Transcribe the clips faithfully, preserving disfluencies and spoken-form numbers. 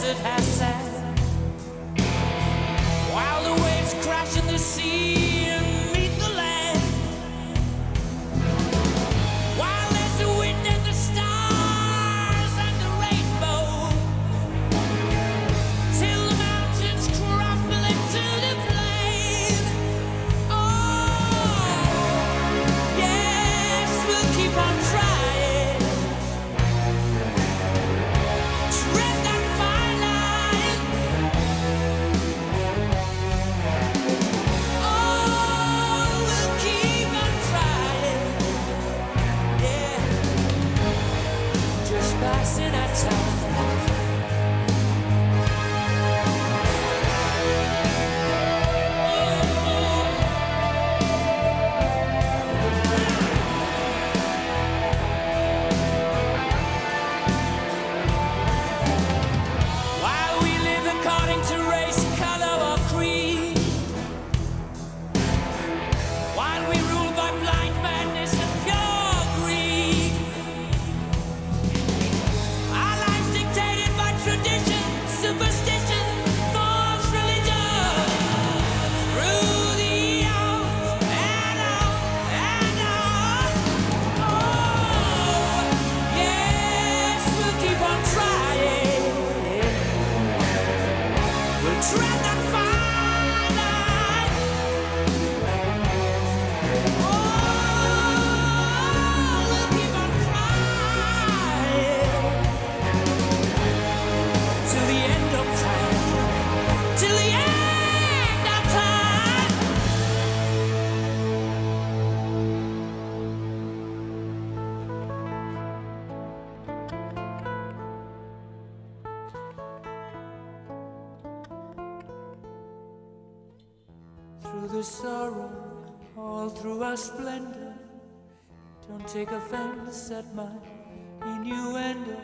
desert has sand, while the waves crash in the sea and meet the land, while there's the wind and the stars and the rainbow, till the mountains crumble into the plain. Oh, yes, we'll keep on trying. Tread that fine line. Oh, we'll keep on trying. Yeah, just passing our time. While we live according to race, color, or creed, while we rule by blind madness and pure greed, our lives dictated by tradition, superstition, false religion, through the hours and on and on. Oh, yes, we'll keep on trying. We'll tread that fine line. Oh, we'll keep on trying till the end of time, till the end of time. Through the sorrow, all through our splendor, don't take offense at my innuendo.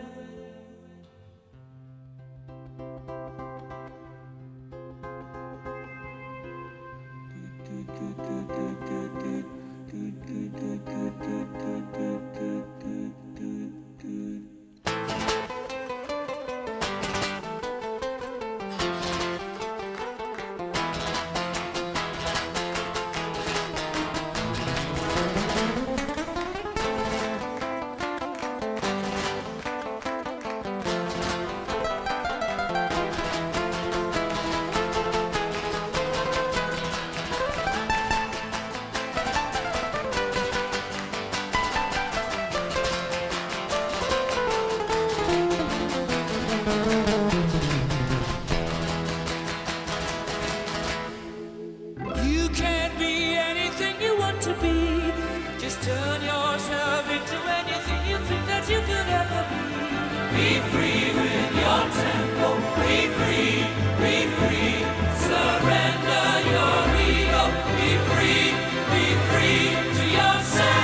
You can't be anything you want to be. Just turn yourself into anything you think that you could ever be. Be free with your tempo. Be free, be free. Surrender your ego. Be free, be free to yourself.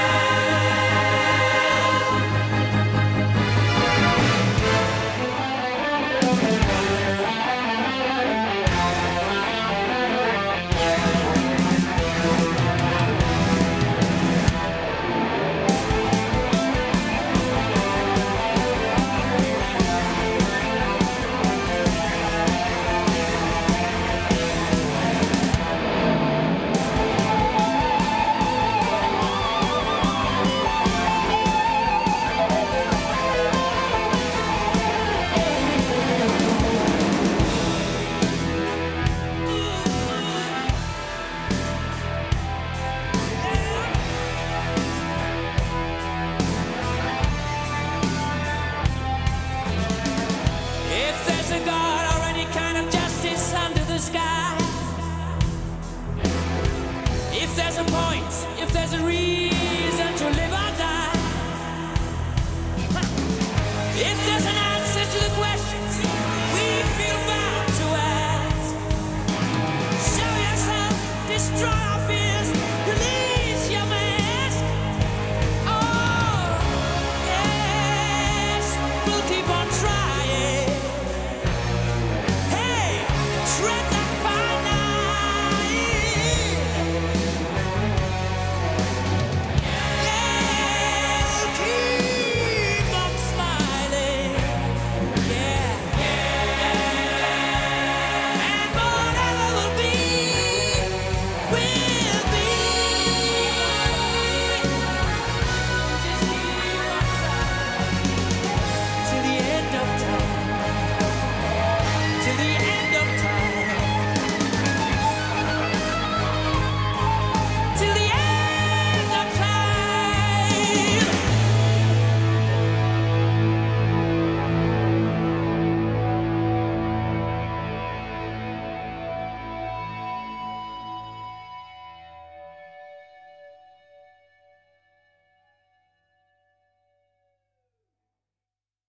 If there's a God or any kind of justice under the sky, if there's a point, if there's a reason